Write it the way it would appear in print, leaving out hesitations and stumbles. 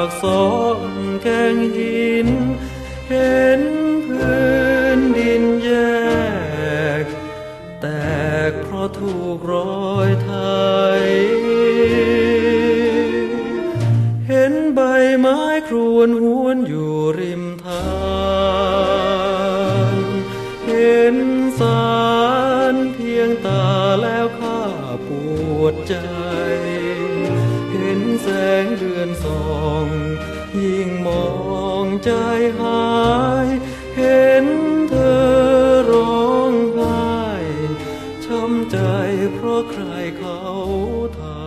ากสองแกงหินเห็นพื้นดินแยกแตกเพราะถูกรอยไถเห็นใบไม้ครวนหวนอยู่ริมทางเห็นสารเพียงตาแล้วข้าปวดใจเห็นแสงเดือนส่องยิ่งมองใจหายเห็นเธอร้องไห้ช้ำใจเพราะใครเขาทำ